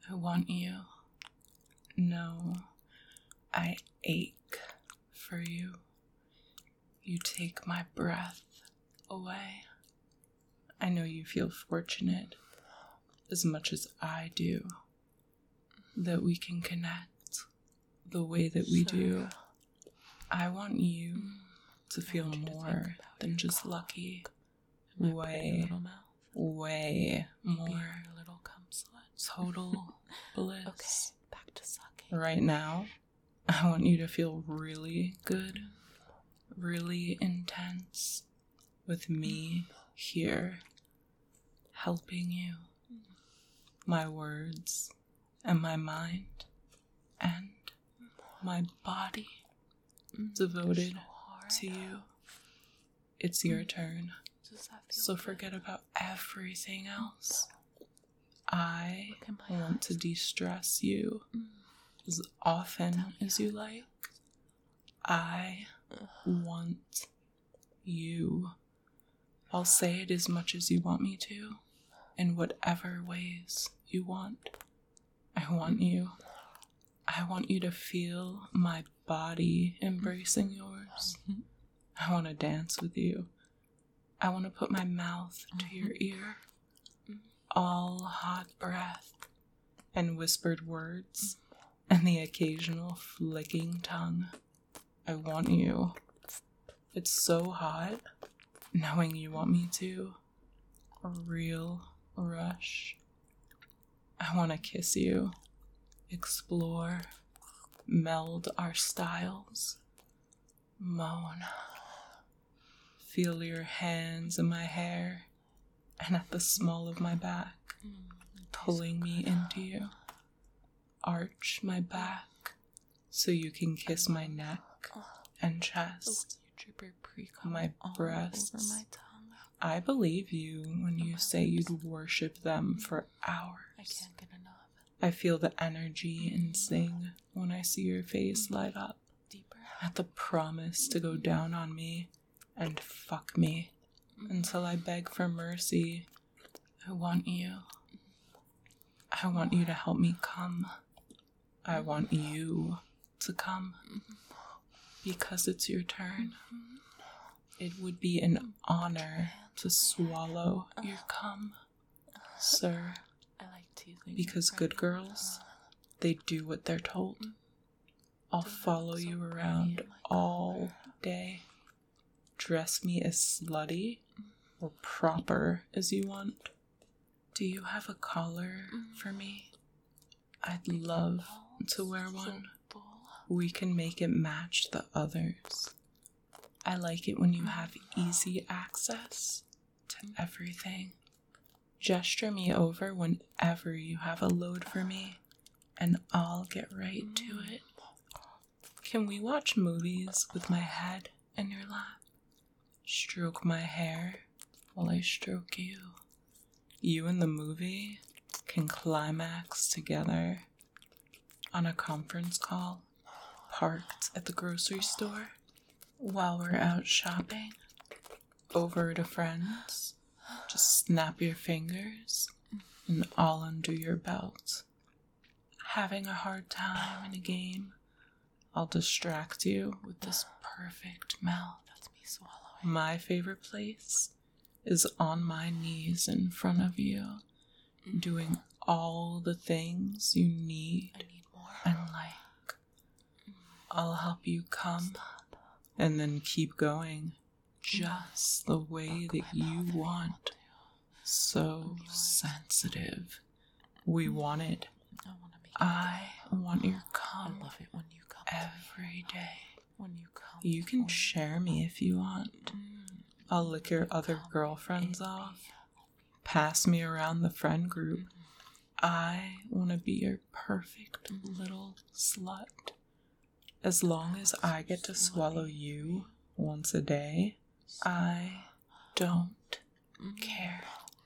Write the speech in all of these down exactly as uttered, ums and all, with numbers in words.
I want you. No, I ache for you. You take my breath away. I know you feel fortunate as much as I do that we can connect the way that we Sure. do. I want you mm. to feel you more to than just lucky. My way, little mouth. way Maybe more. Your little cum slut. Total bliss. Okay, back to sucking. Right now, I want you to feel really good, really intense, with me here, helping you. My words and my mind and my body devoted so to you. It's your turn. Does that feel So good? forget about everything else. I my want eyes. to de-stress you as often as you like. I want you. I'll say it as much as you want me to, in whatever ways you want. I want you. I want you to feel my body embracing yours. I want to dance with you. I want to put my mouth to your ear. All hot breath and whispered words and the occasional flicking tongue. I want you. It's so hot knowing you want me to. A real rush. I want to kiss you, explore, meld our styles, moan. Feel your hands in my hair and at the small of my back, pulling me into you. Arch my back so you can kiss my neck and chest, my breasts. My tongue. I believe you when you say you'd worship them for hours. I can't get enough. I feel the energy and sing when I see your face light up Deeper. at the promise to go down on me and fuck me until I beg for mercy. I want you. I want you to help me come. I want you to come because it's your turn. It would be an honor to swallow your cum, sir, I like teasing. because you, good right? girls, they do what they're told. I'll follow you around all day. Dress me as slutty or proper as you want. Do you have a collar for me? I'd love to wear one. We can make it match the others. I like it when you have easy access to everything. Gesture me over whenever you have a load for me, and I'll get right to it. Can we watch movies with my head in your lap? Stroke my hair while I stroke you. You and the movie can climax together on a conference call, parked at the grocery store, while we're out shopping, over to friends. Just snap your fingers and I'll undo your belt. Having a hard time in a game, I'll distract you with this perfect melt. That's me swallowing. My favorite place is on my knees in front of you, doing all the things you need, I need more. and like. I'll help you come and then keep going just the way that you want. So sensitive. We want it. I want to make I want your I cum love it when you come. every day. When you come. You can share me if you want. I'll lick your other girlfriends off. Pass me around the friend group. I want to be your perfect little slut. As long as I get to swallow you once a day, I don't care.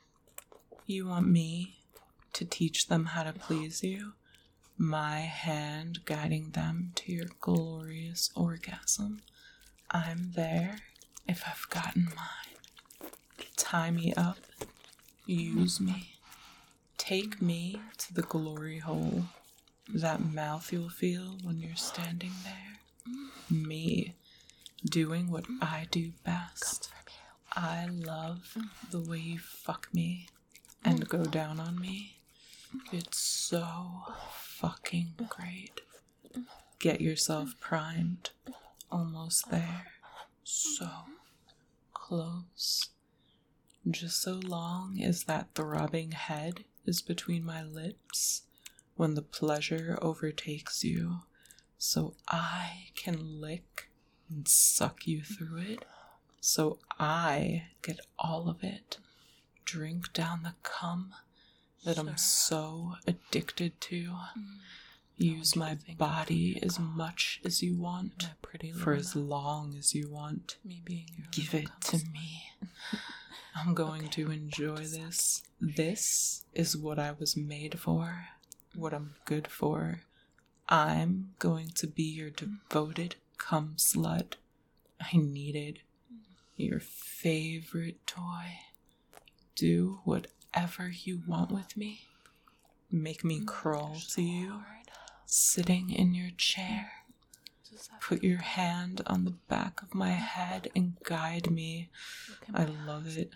You want me to teach them how to please you? My hand guiding them to your glorious orgasm. I'm there if I've gotten mine. Tie me up, use me, Take me to the glory hole. That mouth you'll feel when you're standing there. Me, doing what I do best. I love the way you fuck me and go down on me. It's so fucking great. Get yourself primed. Almost there. So close. Just so long as that throbbing head is between my lips when the pleasure overtakes you, so I can lick and suck you through it, so I get all of it. Drink down the cum that sure. I'm so addicted to. Use my body as much as you want, for as long as you want. Me being your Give it to me. I'm going okay. to enjoy this. This is what I was made for, what I'm good for. I'm going to be your devoted cum slut. I need it. Your favorite toy. Do whatever you want with me. Make me crawl to you, sitting in your chair. Put your hand on the back of my head and guide me. I love it.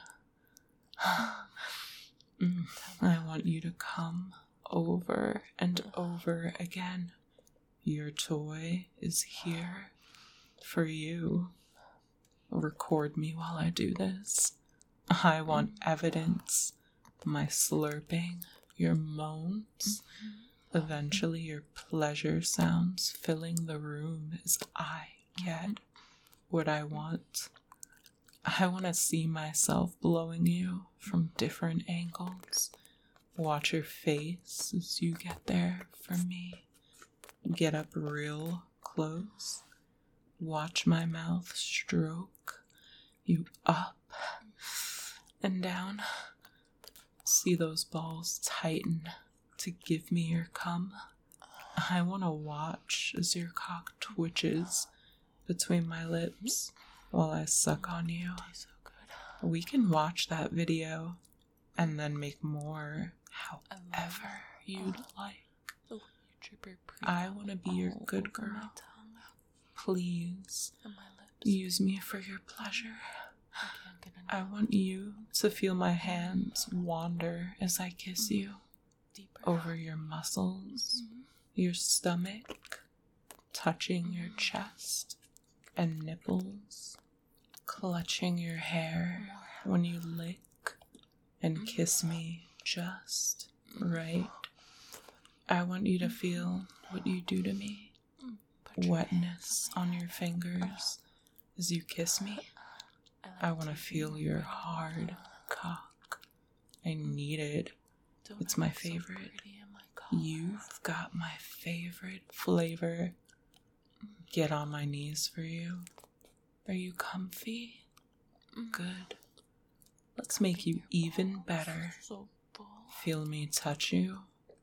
mm, I want you to come over and over again. Your toy is here for you. Record me while I do this. I want evidence. My slurping, your moans, eventually your pleasure sounds filling the room as I get what I want. I want to see myself blowing you from different angles. Watch your face as you get there for me. Get up real close. Watch my mouth stroke you up and down. See those balls tighten to give me your cum. I want to watch as your cock twitches between my lips while I suck on you. So good. We can watch that video and then make more however you'd like. I want to be your good girl. Please use me for your pleasure. I want you to feel my hands wander as I kiss you over your muscles, your stomach, touching your chest and nipples, clutching your hair when you lick and kiss me just right. I want you to feel what you do to me. Wetness on your fingers as you kiss me. I want to feel your hard cock. I need it. It's my favorite. You've got my favorite flavor. Get on my knees for you. Are you comfy? Good. Let's make you even better. Feel me touch you.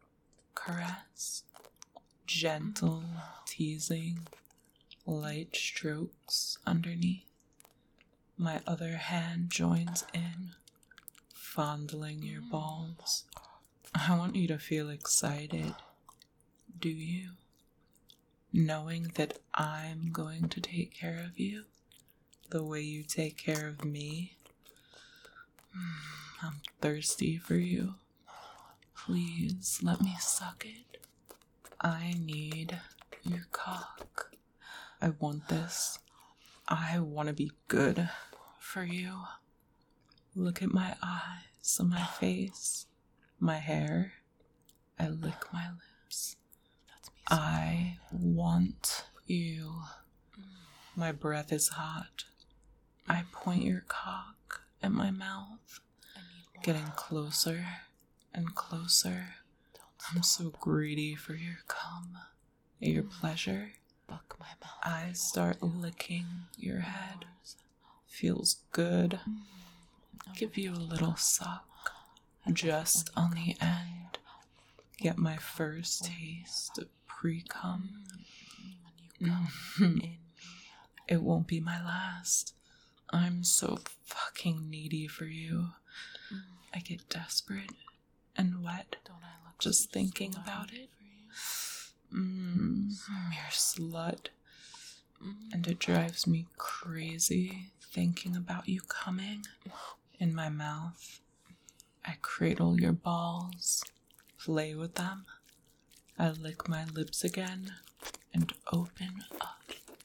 Caress. Gentle teasing. Light strokes underneath. My other hand joins in, fondling your balls. I want you to feel excited. Do you? Knowing that I'm going to take care of you the way you take care of me. I'm thirsty for you. Please let me suck it. I need your cock. I want this. I want to be good for you. Look at my eyes and my face, my hair. I lick my lips. I want you. My breath is hot. I point your cock at my mouth, getting closer and closer. I'm so greedy for your cum, your pleasure. I start licking your head. Feels good. Give you a little suck just on the end. Get my first taste of pre-cum. It won't be my last. I'm so fucking needy for you. I get desperate and wet Don't I look just so thinking slutty about it. for you? Mmm, you're slut. Mm. And it drives me crazy thinking about you coming in my mouth. I cradle your balls, play with them. I lick my lips again and open up.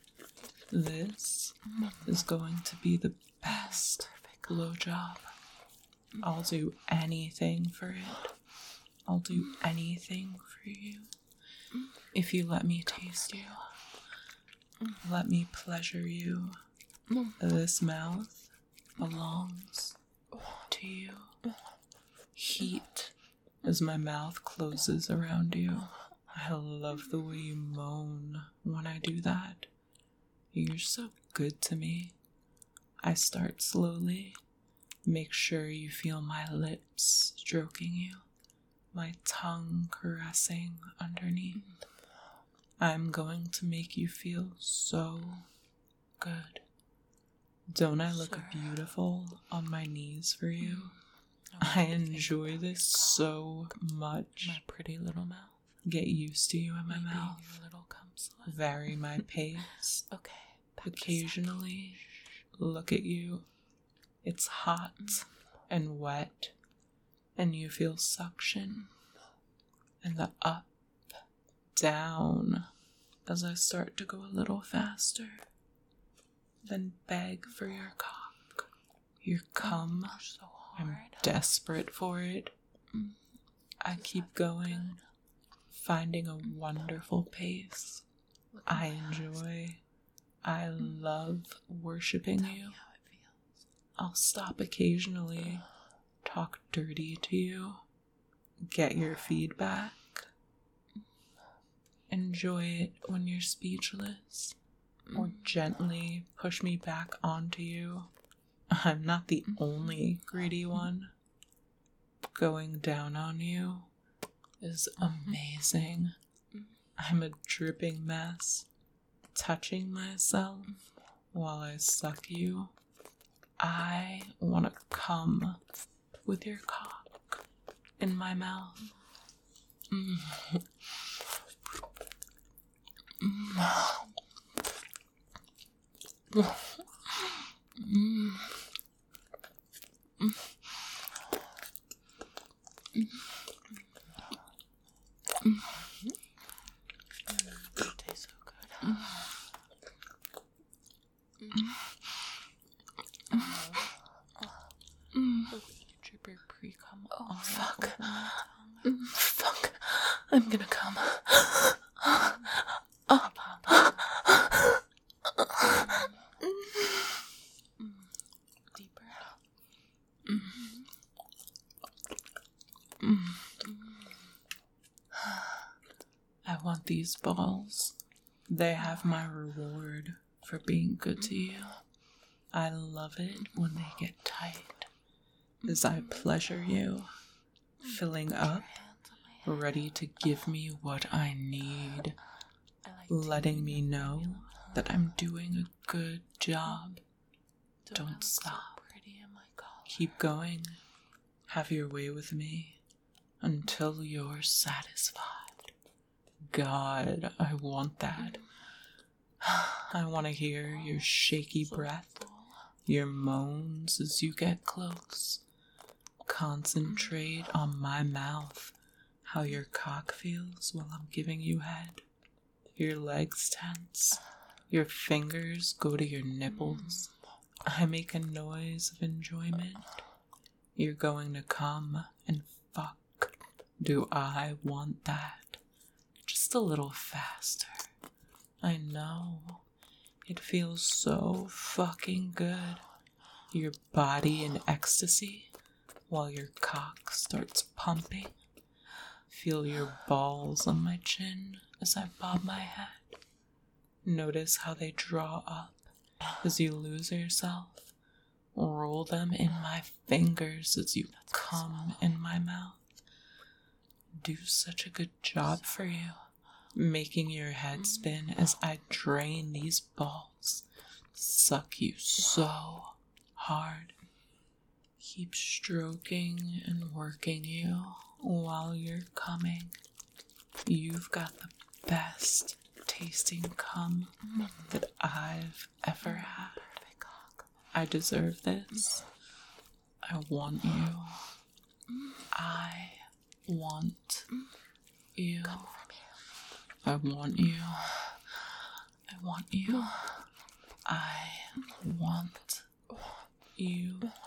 This is going to be the best blowjob. I'll do anything for it. I'll do anything for you. If you let me taste you. Let me pleasure you. This mouth belongs to you. Heat as my mouth closes around you. I love the way you moan when I do that. You're so good to me. I start slowly. Make sure you feel my lips stroking you, my tongue caressing underneath. I'm going to make you feel so good. Don't I look Sir. beautiful on my knees for you? Oh, I enjoy this so much. My pretty little mouth. Get used to you in my Maybe mouth. your little cum slut. Vary my pace. Okay. back to Occasionally, look at you. It's hot and wet, and you feel suction. And the up, down, as I start to go a little faster. Then beg for your cock, your cum. You're so hard. I'm desperate for it. I keep going, finding a wonderful pace. Look at I my eyes. enjoy, I love worshiping Tell you. me how it feels. I'll stop occasionally, talk dirty to you, get your feedback. Enjoy it when you're speechless, or gently push me back onto you. I'm not the only greedy one. Going down on you is amazing. I'm a dripping mess, touching myself while I suck you. I want to come with your cock in my mouth. Mm. Mm. It tastes so good. Drip your pre-cum Oh, all fuck. over my tongue. Mm, fuck. I'm gonna come. Oh. Deeper. I want these balls. They have my reward for being good to you. I love it when they get tight as I pleasure you, filling up, ready to give me what I need, I like letting teasing me your know formula. that I'm doing a good job. Don't I Don't look so stop. pretty in my collar? Keep going. Have your way with me until you're satisfied. God, I want that. I want to hear your shaky So breath, full. your moans as you get close. Concentrate on my mouth, how your cock feels while I'm giving you head. Your legs tense, your fingers go to your nipples. I make a noise of enjoyment. You're going to come and fuck. Do I want that? Just a little faster. I know. It feels so fucking good. Your body in ecstasy while your cock starts pumping. Feel your balls on my chin as I bob my head. Notice how they draw up as you lose yourself. Roll them in my fingers as you come in my mouth. Do such a good job for you, making your head spin as I drain these balls. Suck you so hard. Keep stroking and working you while you're coming, you've got the best tasting cum that I've ever had. I deserve this. I want you. I want you. I want you. I want you. I want you.